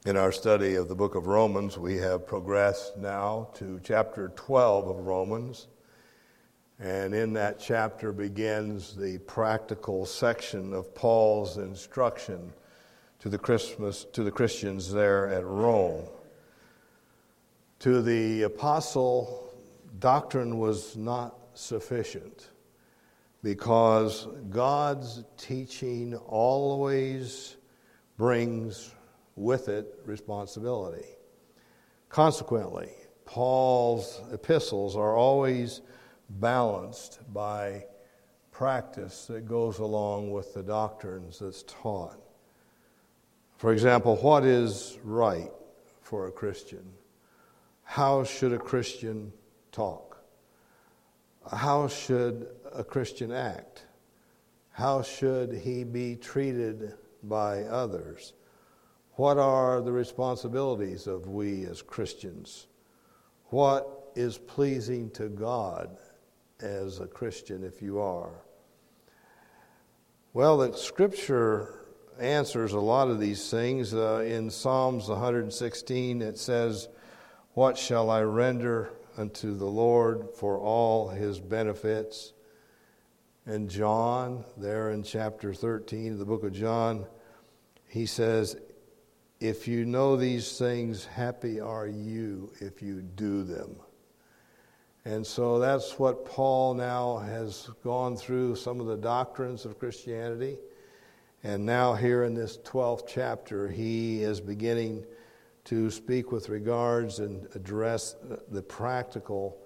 In our study of the book of Romans, we have progressed now to chapter 12 of Romans. And in that chapter begins the practical section of Paul's instruction to the Christians there at Rome. To the apostle, doctrine was not sufficient because God's teaching always brings with it responsibility. Consequently, Paul's epistles are always balanced by practice that goes along with the doctrines that's taught. For example, what is right for a Christian? How should a Christian talk? How should a Christian act? How should he be treated by others? What are the responsibilities of we as Christians? What is pleasing to God as a Christian if you are? Well, the Scripture answers a lot of these things. In Psalms 116 it says, "What shall I render unto the Lord for all his benefits?" And John, there in chapter 13 of the book of John, he says, "If you know these things, happy are you if you do them." And so that's what Paul now has gone through, some of the doctrines of Christianity. And now here in this 12th chapter, he is beginning to speak with regards and address the practical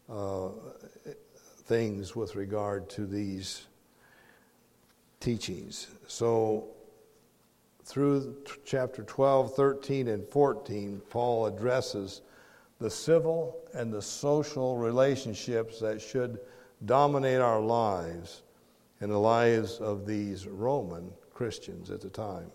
things with regard to these teachings. So through chapter 12, 13, and 14, Paul addresses the civil and the social relationships that should dominate our lives and the lives of these Roman Christians at the time.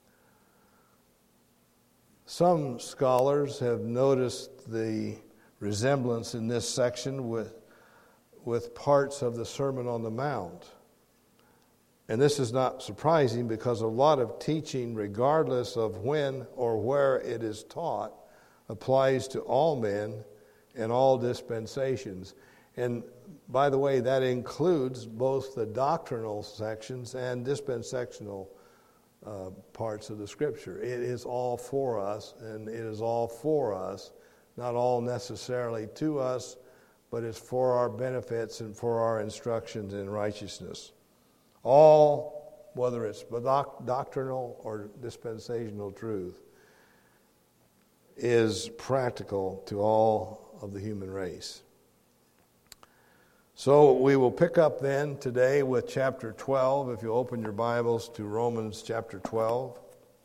Some scholars have noticed the resemblance in this section with parts of the Sermon on the Mount. And this is not surprising because a lot of teaching, regardless of when or where it is taught, applies to all men and all dispensations. And by the way, that includes both the doctrinal sections and dispensational parts of the Scripture. It is all for us, and it is all for us, not all necessarily to us, but it's for our benefits and for our instructions in righteousness. All, whether it's doctrinal or dispensational truth, is practical to all of the human race. So we will pick up then today with chapter 12, if you open your Bibles to Romans chapter 12.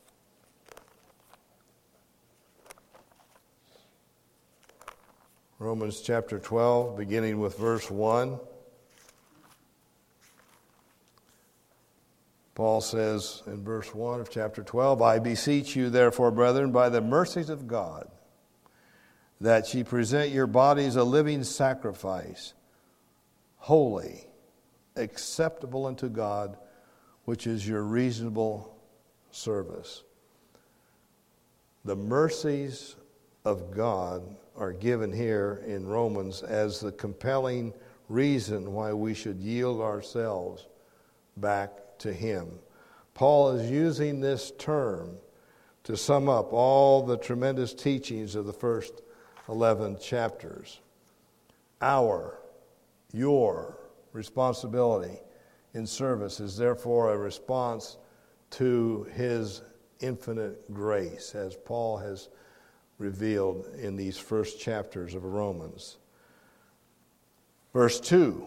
Romans chapter 12, beginning with verse 1. Paul says in verse 1 of chapter 12, "I beseech you, therefore, brethren, by the mercies of God, that ye present your bodies a living sacrifice, holy, acceptable unto God, which is your reasonable service." The mercies of God are given here in Romans as the compelling reason why we should yield ourselves back to Him. Paul is using this term to sum up all the tremendous teachings of the first 11 chapters. Your responsibility in service is therefore a response to His infinite grace, as Paul has revealed in these first chapters of Romans. Verse 2,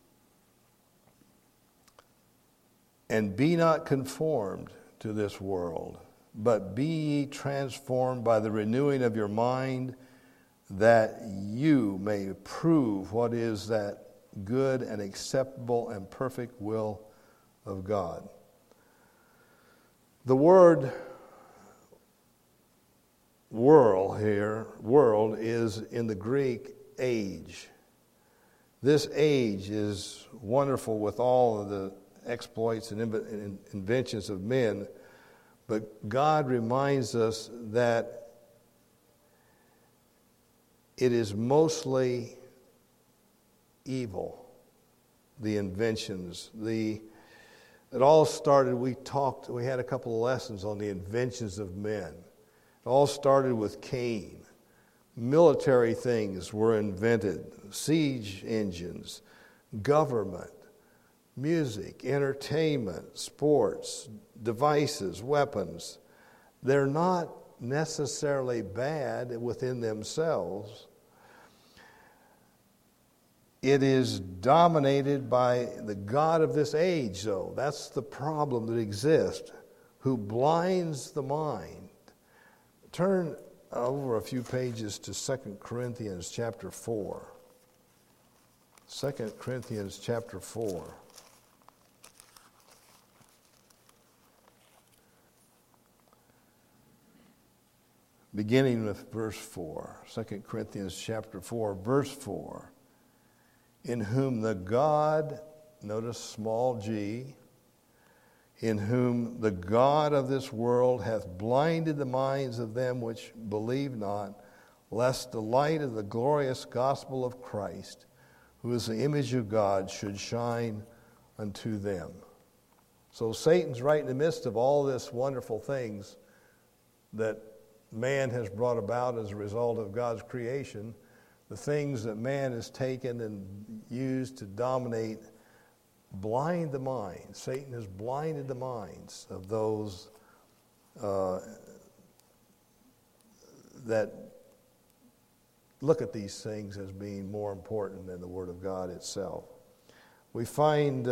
"And be not conformed to this world, but be ye transformed by the renewing of your mind, that you may prove what is that good and acceptable and perfect will of God." The word world is in the Greek age. This age is wonderful with all of the exploits and inventions of men, But God reminds us that it is mostly evil, the inventions. It all started, we had a couple of lessons on the inventions of men. It all started with Cain. Military things were invented, siege engines, government, music, entertainment, sports, devices, weapons. They're not necessarily bad within themselves. It is dominated by the god of this age, though. That's the problem that exists, who blinds the mind. Turn over a few pages to 2 Corinthians chapter 4. 2 Corinthians chapter 4. Beginning with verse 4. 2 Corinthians chapter 4, verse 4. In whom the God, notice small g, in whom the God of this world hath blinded the minds of them which believe not, lest the light of the glorious gospel of Christ, who is the image of God, should shine unto them. So Satan's right in the midst of all this wonderful things that man has brought about as a result of God's creation. The things that man has taken and used to dominate blind the mind. Satan has blinded the minds of those that look at these things as being more important than the Word of God itself. We find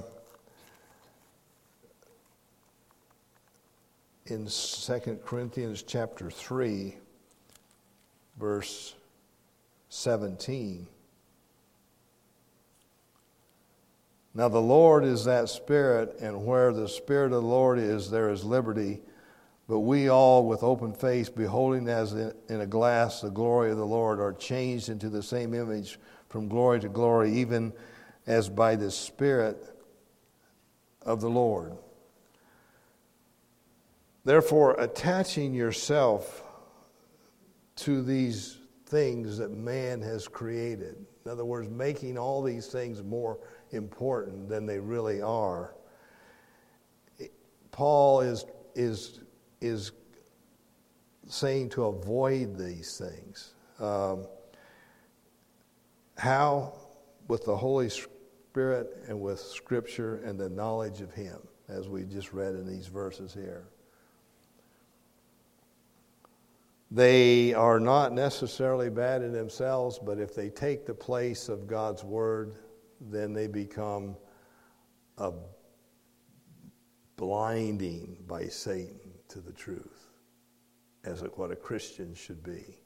in 2 Corinthians chapter 3, verse 17. Now the Lord is that Spirit, and where the Spirit of the Lord is, there is liberty. But we all, with open face, beholding as in a glass the glory of the Lord, are changed into the same image from glory to glory, even as by the Spirit of the Lord. Therefore, attaching yourself to these things that man has created, in other words, making all these things more important than they really are, Paul is saying to avoid these things. How? With the Holy Spirit and with Scripture and the knowledge of Him, as we just read in these verses here. They are not necessarily bad in themselves, but if they take the place of God's Word, then they become a blinding by Satan to the truth, as what a Christian should be.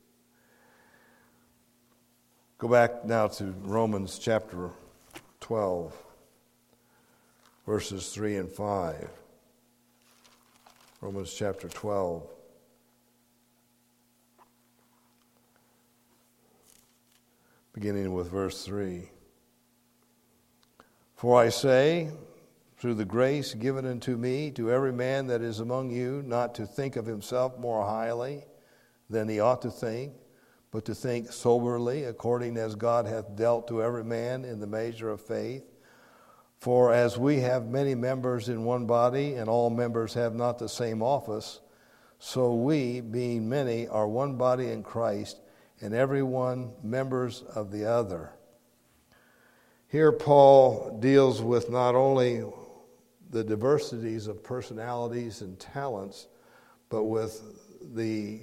Go back now to Romans chapter 12, verses 3 and 5. Romans chapter 12. Beginning with verse 3. For I say, through the grace given unto me, to every man that is among you, not to think of himself more highly than he ought to think, but to think soberly, according as God hath dealt to every man in the measure of faith. For as we have many members in one body, and all members have not the same office, so we, being many, are one body in Christ, and every one members of the other. Here Paul deals with not only the diversities of personalities and talents, but with the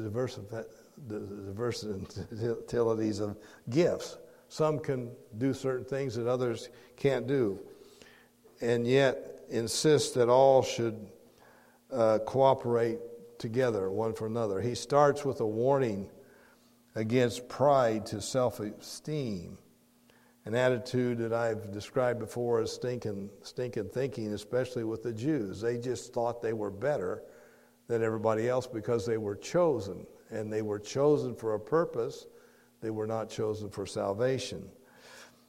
diversities of gifts. Some can do certain things that others can't do, and yet insists that all should cooperate together one for another. He starts with a warning against pride to self-esteem, an attitude that I've described before as stinking thinking, especially with the Jews. They just thought they were better than everybody else because they were chosen, and they were chosen for a purpose. They were not chosen for salvation.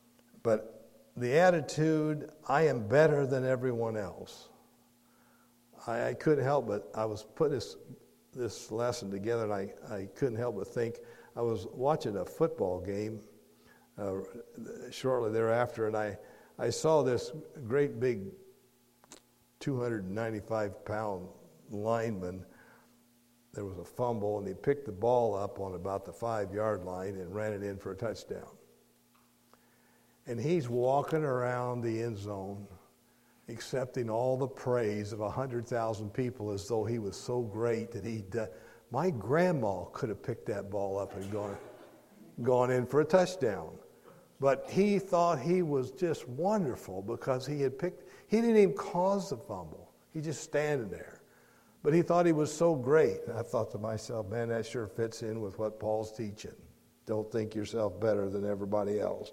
But the attitude, I am better than everyone else. I couldn't help but, I was putting this lesson together, and I couldn't help but think, I was watching a football game shortly thereafter, and I saw this great big 295-pound lineman. There was a fumble, and he picked the ball up on about the 5-yard line and ran it in for a touchdown. And he's walking around the end zone, accepting all the praise of 100,000 people as though he was so great that my grandma could have picked that ball up and gone in for a touchdown. But he thought he was just wonderful because he didn't even cause the fumble. He just standing there. But he thought he was so great. And I thought to myself, man, that sure fits in with what Paul's teaching. Don't think yourself better than everybody else.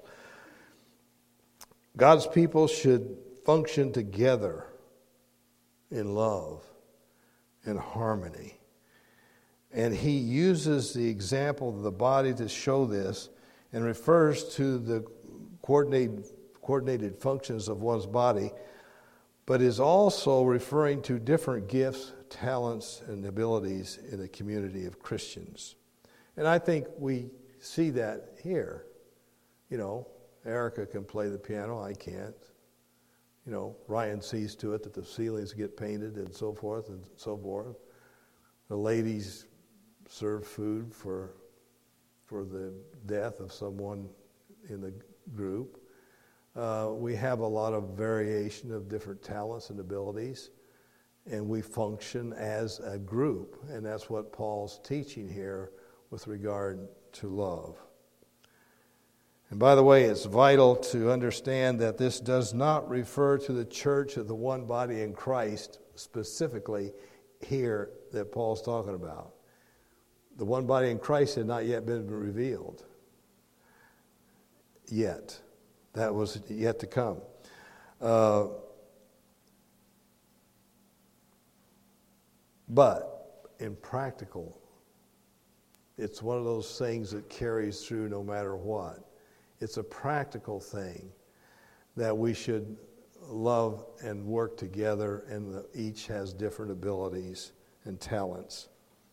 God's people should function together in love and harmony. And he uses the example of the body to show this and refers to the coordinated functions of one's body, but is also referring to different gifts, talents, and abilities in the community of Christians. And I think we see that here. You know, Erica can play the piano, I can't. You know, Ryan sees to it that the ceilings get painted and so forth and so forth. The ladies serve food for the death of someone in the group. We have a lot of variation of different talents and abilities, and we function as a group, and that's what Paul's teaching here with regard to love. And by the way, it's vital to understand that this does not refer to the church of the one body in Christ specifically here that Paul's talking about. The one body in Christ had not yet been revealed. Yet. That was yet to come. But in practical, it's one of those things that carries through no matter what. It's a practical thing that we should love and work together, and that each has different abilities and talents.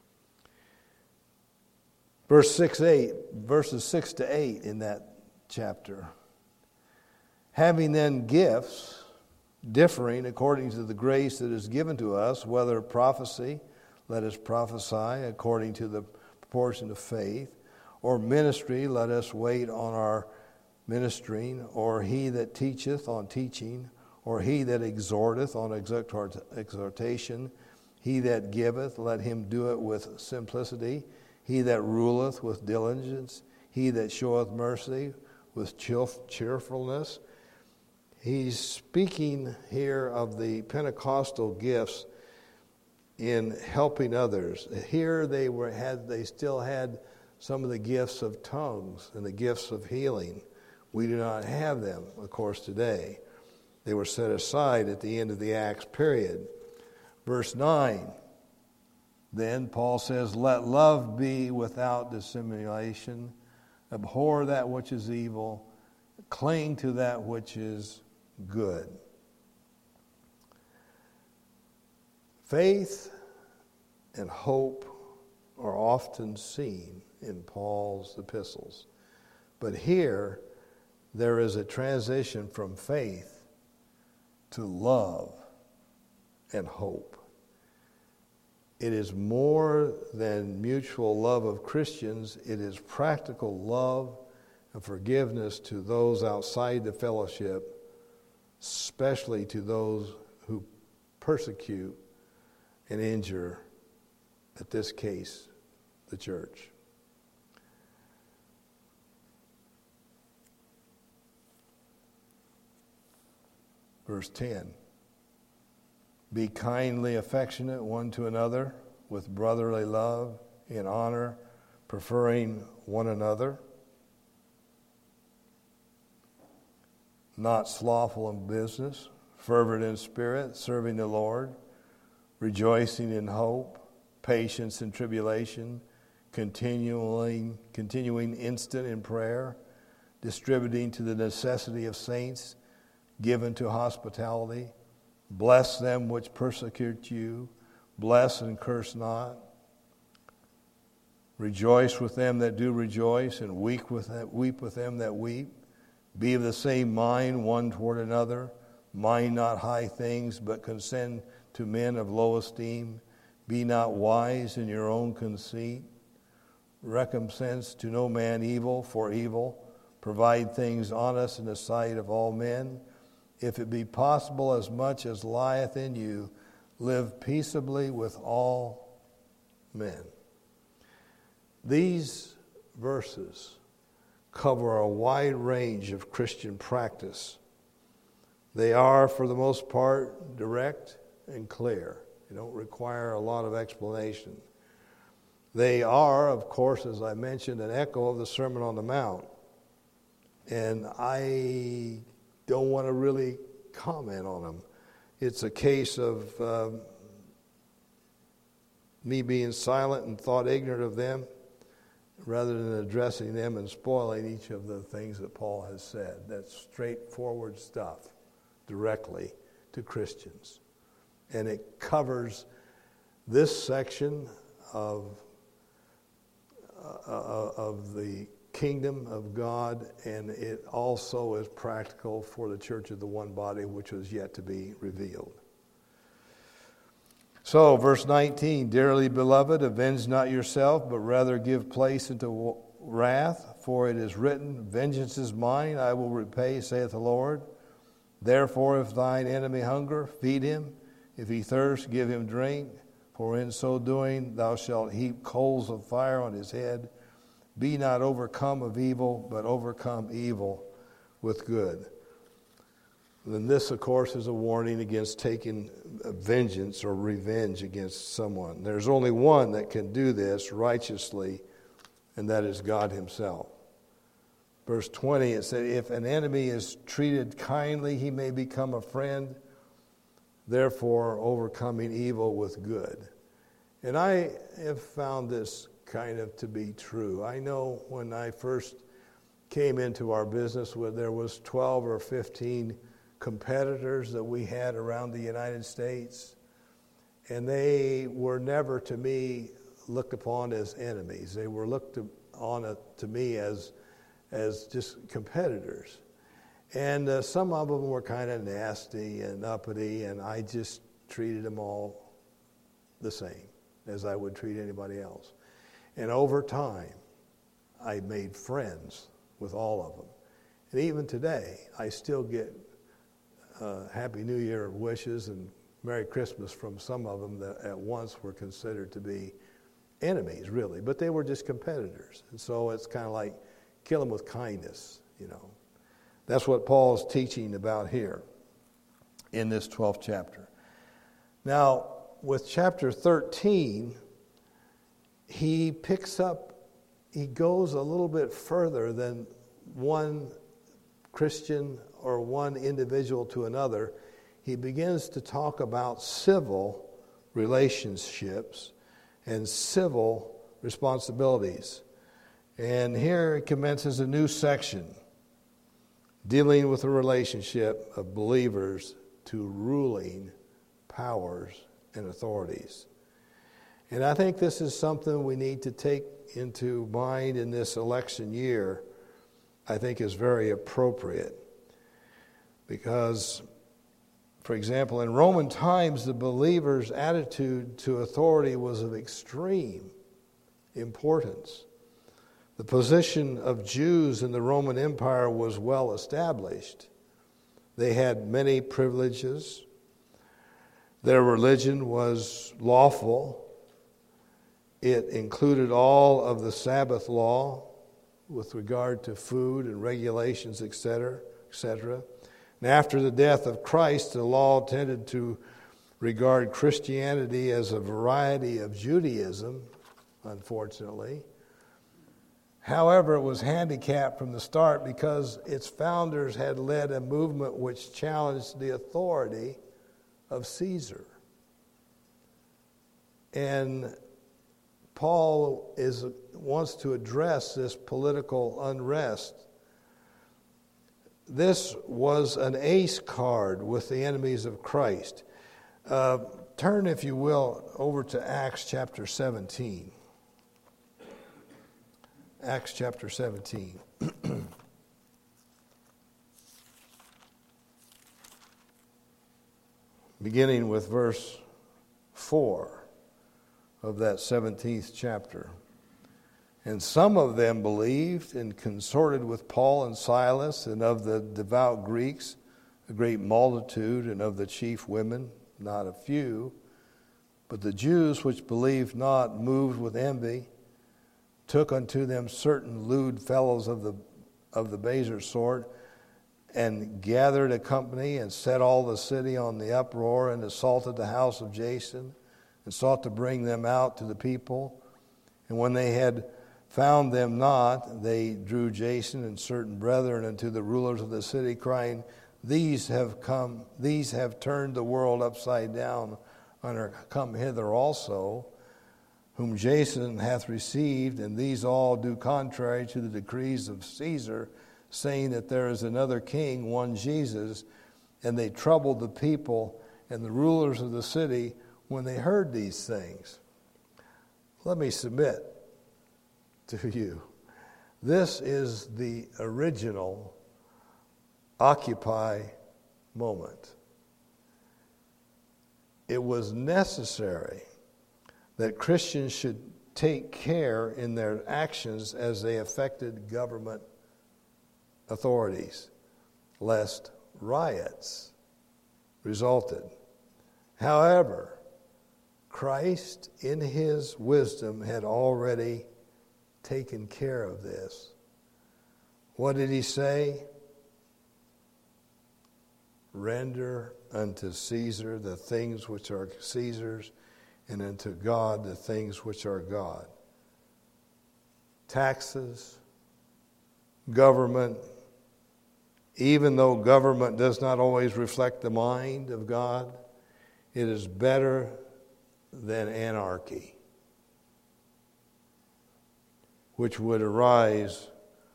Verses 6 to 8 in that chapter. Having then gifts differing according to the grace that is given to us, whether prophecy, let us prophesy according to the proportion of faith, or ministry, let us wait on our ministering, or he that teacheth on teaching, or he that exhorteth on exhortation, he that giveth, let him do it with simplicity, he that ruleth with diligence, he that showeth mercy with cheerfulness. He's speaking here of the Pentecostal gifts in helping others. Here they still had some of the gifts of tongues and the gifts of healing. We do not have them, of course, today. They were set aside at the end of the Acts period. Verse 9, then Paul says, let love be without dissimulation. Abhor that which is evil. Cling to that which is good. Faith and hope are often seen in Paul's epistles. But here, there is a transition from faith to love and hope. It is more than mutual love of Christians. It is practical love and forgiveness to those outside the fellowship, especially to those who persecute and injure, in this case, the church. Verse 10, be kindly affectionate one to another with brotherly love, in honor, preferring one another, not slothful in business, fervent in spirit, serving the Lord, rejoicing in hope, patience in tribulation, continuing instant in prayer, distributing to the necessity of saints, given to hospitality, Bless them which persecute you. Bless and curse not. Rejoice with them that do rejoice, and weep with them that weep. Be of the same mind one toward another. Mind not high things, but consent to men of low esteem. Be not wise in your own conceit. Recompense to no man evil for evil. Provide things honest in the sight of all men. If it be possible, as much as lieth in you, live peaceably with all men. These verses cover a wide range of Christian practice. They are, for the most part, direct and clear. They don't require a lot of explanation. They are, of course, as I mentioned, an echo of the Sermon on the Mount. And I don't want to really comment on them. It's a case of me being silent and thought ignorant of them, rather than addressing them and spoiling each of the things that Paul has said. That's straightforward stuff directly to Christians. And it covers this section of the kingdom of God, and it also is practical for the church of the one body, which was yet to be revealed. So, verse 19, dearly beloved, avenge not yourself, but rather give place unto wrath, for it is written, vengeance is mine, I will repay, saith the Lord. Therefore, if thine enemy hunger, feed him. If he thirst, give him drink. For in so doing thou shalt heap coals of fire on his head. Be not overcome of evil, but overcome evil with good. Then this, of course, is a warning against taking vengeance or revenge against someone. There's only one that can do this righteously, and that is God himself. Verse 20, it said, if an enemy is treated kindly, he may become a friend, therefore overcoming evil with good. And I have found this kind of to be true. I know when I first came into our business, where there was 12 or 15 competitors that we had around the United States, and they were never, to me, looked upon as enemies. They were looked on to me as just competitors. And some of them were kind of nasty and uppity, and I just treated them all the same as I would treat anybody else. And over time, I made friends with all of them. And even today, I still get Happy New Year wishes and Merry Christmas from some of them that at once were considered to be enemies, really. But they were just competitors. And so it's kind of like kill them with kindness, you know. That's what Paul's teaching about here in this 12th chapter. Now, with chapter 13, he goes a little bit further than one Christian or one individual to another. He begins to talk about civil relationships and civil responsibilities. And here it commences a new section dealing with the relationship of believers to ruling powers and authorities. And I think this is something we need to take into mind in this election year. I think is very appropriate. Because, for example, in Roman times, the believer's attitude to authority was of extreme importance. The position of Jews in the Roman Empire was well established. They had many privileges. Their religion was lawful. It included all of the Sabbath law with regard to food and regulations, etc., etc. And after the death of Christ, the law tended to regard Christianity as a variety of Judaism, unfortunately. However, it was handicapped from the start because its founders had led a movement which challenged the authority of Caesar. And Paul wants to address this political unrest this was an ace card with the enemies of Christ. Turn, if you will, over to Acts chapter 17. Acts chapter 17. Beginning with verse 4 of that 17th chapter. And some of them believed and consorted with Paul and Silas, and of the devout Greeks a great multitude, and of the chief women not a few. But the Jews which believed not, moved with envy, took unto them certain lewd fellows of the baser sort, and gathered a company, and set all the city on the uproar, and assaulted the house of Jason, and sought to bring them out to the people. And when they had found them not, they drew Jason and certain brethren unto the rulers of the city, crying, These have turned the world upside down, and are come hither also, whom Jason hath received, and these all do contrary to the decrees of Caesar, saying that there is another king, one Jesus. And they troubled the people and the rulers of the city when they heard these things. Let me submit to you, this is the original Occupy moment. It was necessary that Christians should take care in their actions as they affected government authorities, lest riots resulted. However, Christ, in his wisdom, had already taken care of this. What did he say? Render unto Caesar the things which are Caesar's, and unto God the things which are God. Taxes, government, even though government does not always reflect the mind of God, it is better than anarchy, which would arise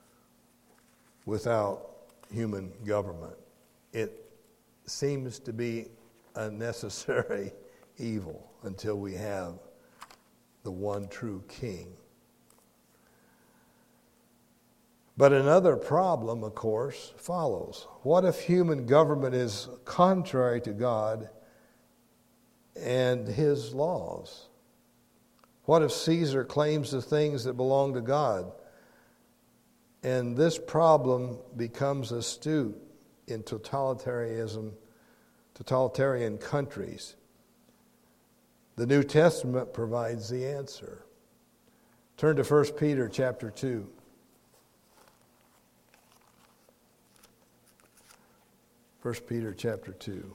without human government. It seems to be a necessary evil until we have the one true king. But another problem, of course, follows. What if human government is contrary to God and his laws? What if Caesar claims the things that belong to God? And this problem becomes astute in totalitarian countries. The New Testament provides the answer. Turn to 1 Peter chapter 2. 1 Peter chapter 2.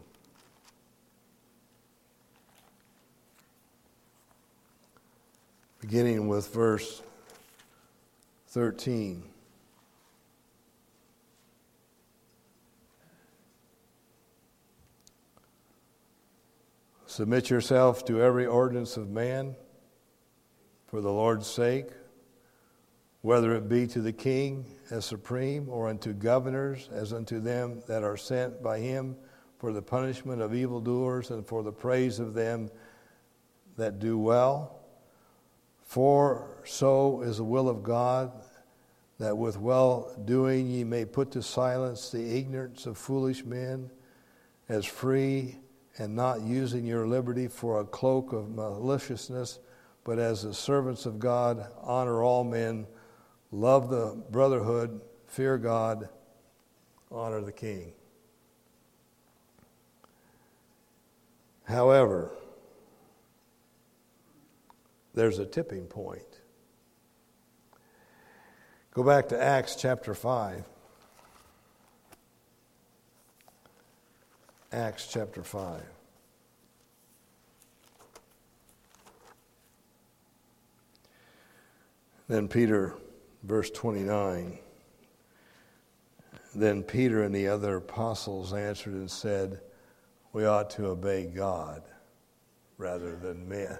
Beginning with verse 13. Submit yourself to every ordinance of man for the Lord's sake, whether it be to the king as supreme, or unto governors as unto them that are sent by him for the punishment of evildoers and for the praise of them that do well. For so is the will of God, that with well-doing ye may put to silence the ignorance of foolish men, as free and not using your liberty for a cloak of maliciousness, but as the servants of God, honor all men, love the brotherhood, fear God, honor the king. However, there's a tipping point. Go back to Acts chapter 5. Acts chapter 5. Then Peter, verse 29. Then Peter and the other apostles answered and said, we ought to obey God rather than men.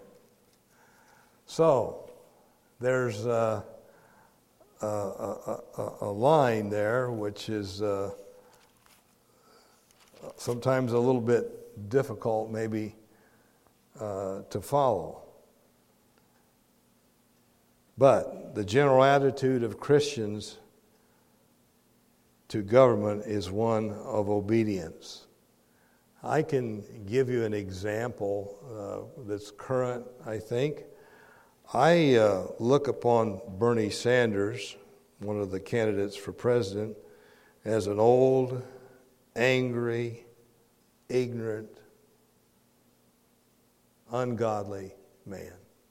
So, there's a line there which is sometimes a little bit difficult maybe to follow. But the general attitude of Christians to government is one of obedience. I can give you an example that's current, I think. I look upon Bernie Sanders, one of the candidates for president, as an old, angry, ignorant, ungodly man.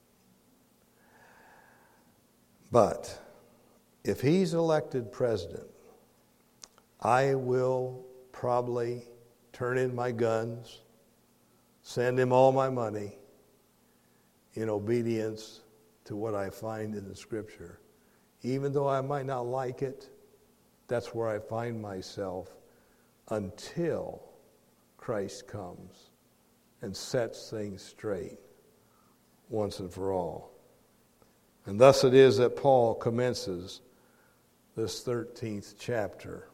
But if he's elected president, I will probably turn in my guns, send him all my money in obedience to what I find in the Scripture. Even though I might not like it, that's where I find myself until Christ comes and sets things straight once and for all. And thus it is that Paul commences this 13th chapter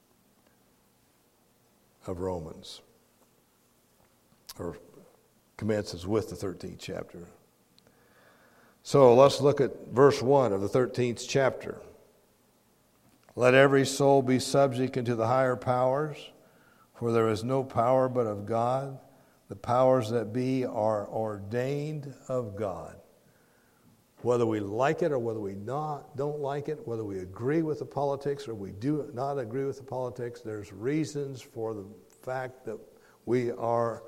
of Romans, or commences with the 13th chapter. So let's look at verse 1 of the 13th chapter. Let every soul be subject unto the higher powers, for there is no power but of God. The powers that be are ordained of God. Whether we like it or whether we don't like it, whether we agree with the politics or we do not agree with the politics, there's reasons for the fact that we are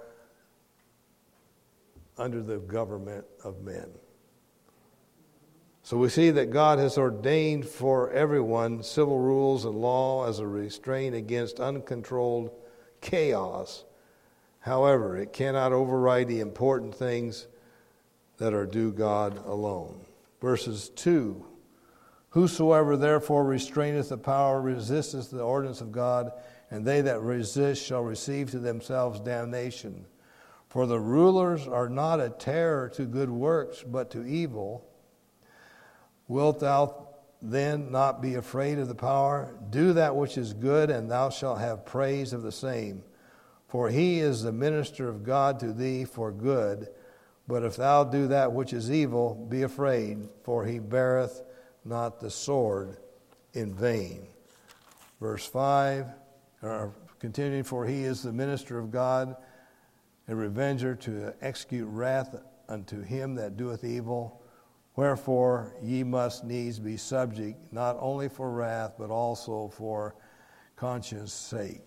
under the government of men. So we see that God has ordained for everyone civil rules and law as a restraint against uncontrolled chaos. However, it cannot override the important things that are due God alone. Verses 2, whosoever therefore restraineth the power resisteth the ordinance of God, and they that resist shall receive to themselves damnation. For the rulers are not a terror to good works, but to evil. Wilt thou then not be afraid of the power? Do that which is good, and thou shalt have praise of the same. For he is the minister of God to thee for good. But if thou do that which is evil, be afraid, for he beareth not the sword in vain. Verse 5, continuing, for he is the minister of God, a revenger to execute wrath unto him that doeth evil. Wherefore ye must needs be subject, not only for wrath, but also for conscience sake.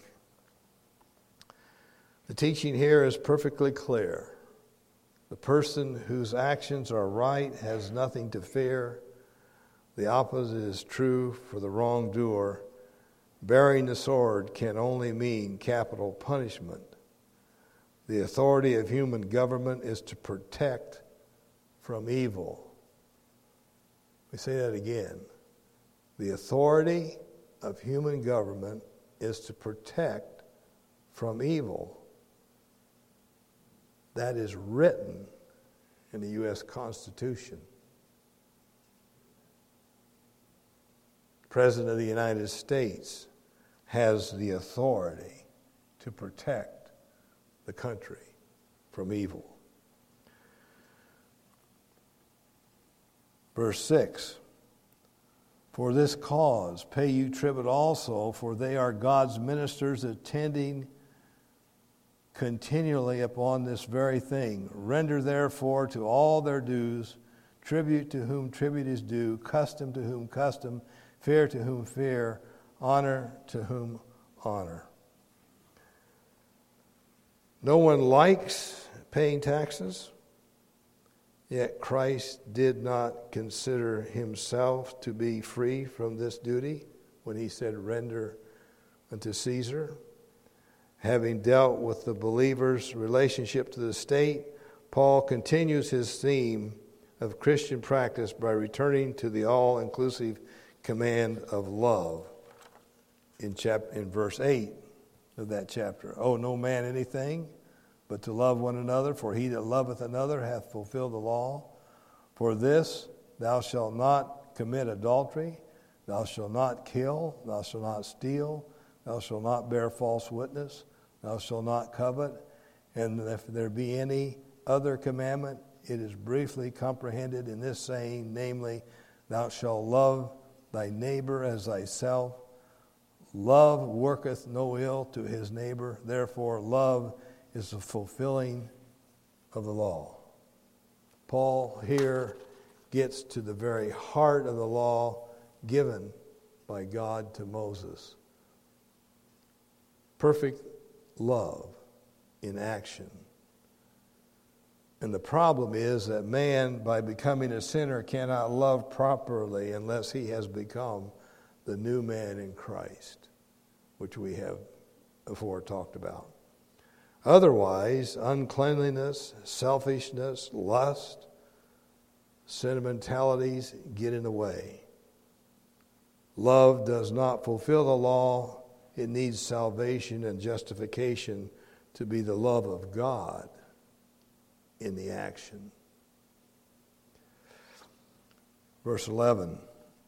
The teaching here is perfectly clear. The person whose actions are right has nothing to fear. The opposite is true for the wrongdoer. Bearing the sword can only mean capital punishment. The authority of human government is to protect from evil. We say that again. The authority of human government is to protect from evil. That is written in the U.S. Constitution. The President of the United States has the authority to protect the country from evil. Verse 6, for this cause pay you tribute also, for they are God's ministers attending continually upon this very thing. Render therefore to all their dues, tribute to whom tribute is due, custom to whom custom, fear to whom fear, honor to whom honor. No one likes paying taxes, yet Christ did not consider himself to be free from this duty when he said, render unto Caesar. Having dealt with the believer's relationship to the state, Paul continues his theme of Christian practice by returning to the all-inclusive command of love in verse 8 of that chapter. Owe no man anything but to love one another, for he that loveth another hath fulfilled the law. For this, thou shalt not commit adultery, thou shalt not kill, thou shalt not steal, thou shalt not bear false witness, thou shalt not covet. And if there be any other commandment, it is briefly comprehended in this saying, namely, thou shalt love thy neighbor as thyself. Love worketh no ill to his neighbor. Therefore, love is the fulfilling of the law. Paul here gets to the very heart of the law given by God to Moses. Perfect love in action. And the problem is that man, by becoming a sinner, cannot love properly unless he has become the new man in Christ, which we have before talked about. Otherwise, uncleanliness, selfishness, lust, sentimentalities get in the way. Love does not fulfill the law. It needs salvation and justification to be the love of God in the action. Verse 11.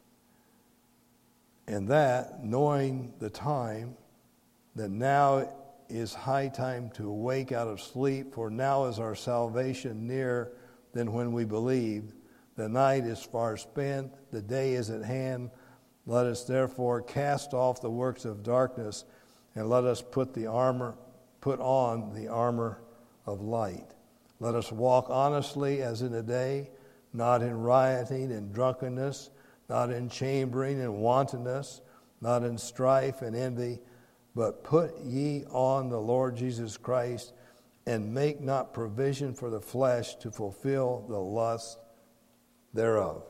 And that, knowing the time, that now is high time to awake out of sleep, for now is our salvation nearer than when we believed. The night is far spent, the day is at hand. Let us therefore cast off the works of darkness, and let us put on the armor of light. Let us walk honestly as in the day, not in rioting and drunkenness, not in chambering and wantonness, not in strife and envy, but put ye on the Lord Jesus Christ, and make not provision for the flesh to fulfill the lust thereof.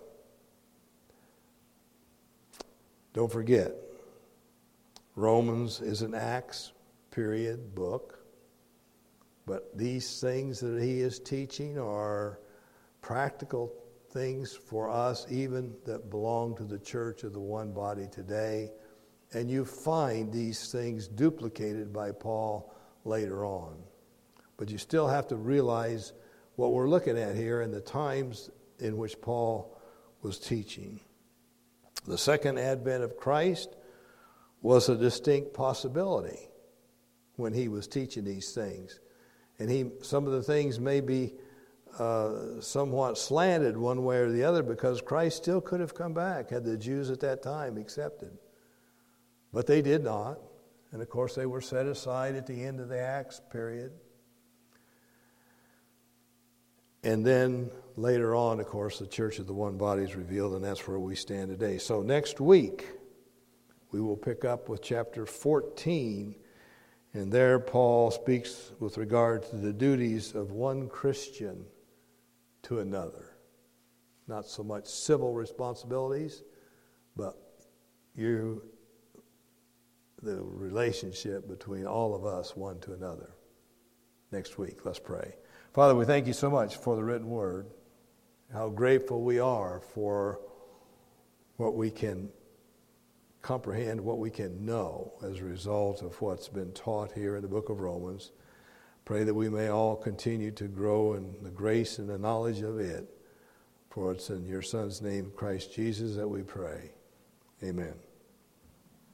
Don't forget, Romans is an Acts period book, but these things that he is teaching are practical things for us, even that belong to the church of the one body today. And you find these things duplicated by Paul later on. But you still have to realize what we're looking at here and the times in which Paul was teaching. The second advent of Christ was a distinct possibility when he was teaching these things. And some of the things may be somewhat slanted one way or the other, because Christ still could have come back had the Jews at that time accepted. But they did not. And of course they were set aside at the end of the Acts period. And then later on, of course, the church of the one body is revealed, and that's where we stand today. So next week, we will pick up with chapter 14, and there Paul speaks with regard to the duties of one Christian to another. Not so much civil responsibilities, but the relationship between all of us, one to another. Next week, let's pray. Father, we thank you so much for the written word. How grateful we are for what we can comprehend, what we can know as a result of what's been taught here in the book of Romans. Pray that we may all continue to grow in the grace and the knowledge of it. For it's in your Son's name, Christ Jesus, that we pray. Amen.